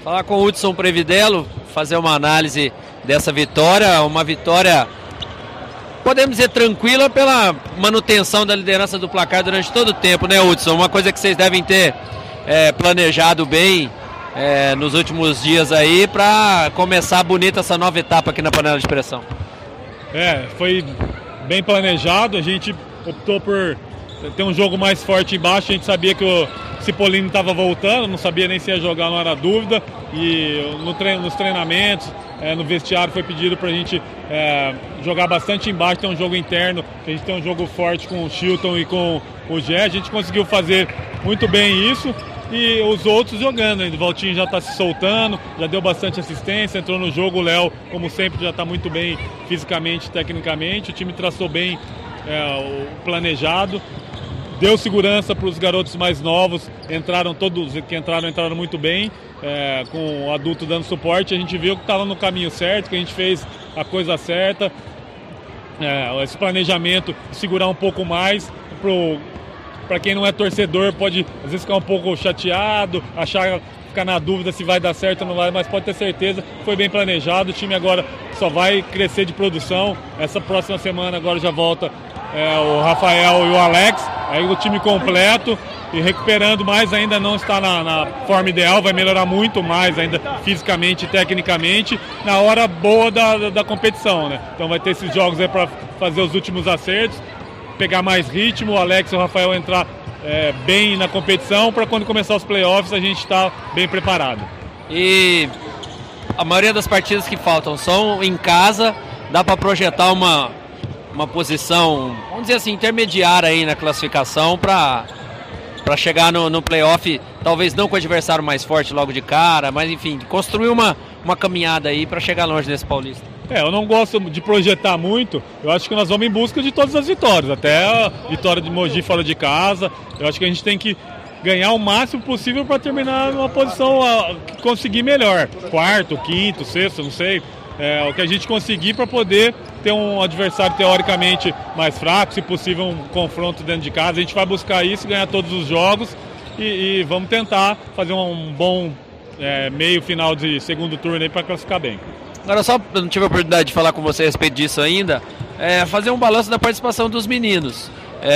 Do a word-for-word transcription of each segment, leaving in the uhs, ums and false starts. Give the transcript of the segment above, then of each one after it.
Falar com o Hudson Previdelo, fazer uma análise dessa vitória, uma vitória, podemos dizer, tranquila pela manutenção da liderança do placar durante todo o tempo, né, Hudson? Uma coisa que vocês devem ter é, planejado bem é, nos últimos dias aí para começar bonita essa nova etapa aqui na panela de pressão. É, foi bem planejado, a gente optou por ter um jogo mais forte embaixo, a gente sabia que o Cipollini estava voltando, não sabia nem se ia jogar, não era dúvida, e no treino, nos treinamentos, é, no vestiário foi pedido para a gente é, jogar bastante embaixo, ter um jogo interno, que a gente tem um jogo forte com o Chilton e com o Gé, a gente conseguiu fazer muito bem isso, e os outros jogando, o Valtinho já está se soltando, já deu bastante assistência, entrou no jogo, o Léo, como sempre, já está muito bem fisicamente, tecnicamente, o time traçou bem é, o planejado, deu segurança para os garotos mais novos, entraram todos que entraram, entraram muito bem, é, com o adulto dando suporte, a gente viu que estava no caminho certo, que a gente fez a coisa certa, é, esse planejamento, segurar um pouco mais, para quem não é torcedor pode às vezes ficar um pouco chateado, achar, ficar na dúvida se vai dar certo ou não vai, mas pode ter certeza, foi bem planejado, o time agora só vai crescer de produção, essa próxima semana agora já volta É, o Rafael e o Alex, aí o time completo e recuperando mais, ainda não está na, na forma ideal, vai melhorar muito mais ainda fisicamente e tecnicamente na hora boa da, da, da competição, né? Então vai ter esses jogos aí para fazer os últimos acertos, pegar mais ritmo, o Alex e o Rafael entrar é, bem na competição para quando começar os playoffs a gente está bem preparado. E a maioria das partidas que faltam são em casa, dá para projetar uma uma posição, vamos dizer assim, intermediária aí na classificação para para chegar no, no playoff, talvez não com o adversário mais forte logo de cara, mas enfim, construir uma, uma caminhada aí para chegar longe nesse Paulista. É, eu não gosto de projetar muito, eu acho que nós vamos em busca de todas as vitórias, até a vitória de Mogi fora de casa, eu acho que a gente tem que ganhar o máximo possível para terminar numa posição a, que conseguir melhor, quarto, quinto, sexto, não sei, é, o que a gente conseguir para poder ter um adversário teoricamente mais fraco, se possível um confronto dentro de casa, a gente vai buscar isso, ganhar todos os jogos e, e vamos tentar fazer um bom é, meio final de segundo turno aí para classificar bem. Agora só, eu não tive a oportunidade de falar com você a respeito disso ainda, é, fazer um balanço da participação dos meninos.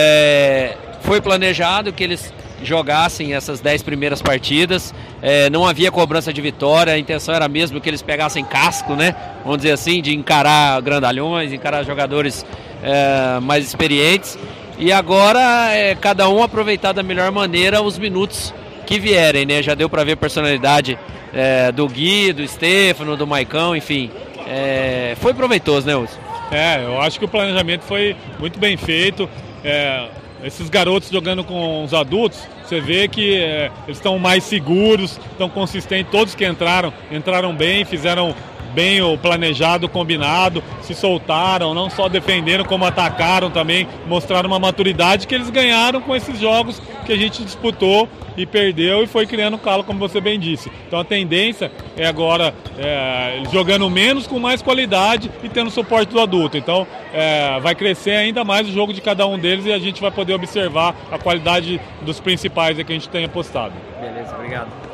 É, foi planejado que eles jogassem essas dez primeiras partidas, é, não havia cobrança de vitória, a intenção era mesmo que eles pegassem casco, né? Vamos dizer assim, de encarar grandalhões, encarar jogadores é, mais experientes, e agora é, cada um aproveitar da melhor maneira os minutos que vierem, né? Já deu para ver a personalidade é, do Gui, do Stefano, do Maicão, enfim, é, foi proveitoso, né, Wilson? É, eu acho que o planejamento foi muito bem feito, é... Esses garotos jogando com os adultos, você vê que é, eles estão mais seguros, estão consistentes, todos que entraram, entraram bem, fizeram bem o planejado, o combinado, se soltaram, não só defenderam como atacaram também, mostraram uma maturidade que eles ganharam com esses jogos que a gente disputou e perdeu e foi criando calo, como você bem disse. Então a tendência é agora é, jogando menos com mais qualidade e tendo suporte do adulto. Então é, vai crescer ainda mais o jogo de cada um deles e a gente vai poder observar a qualidade dos principais que a gente tem apostado. Beleza, obrigado.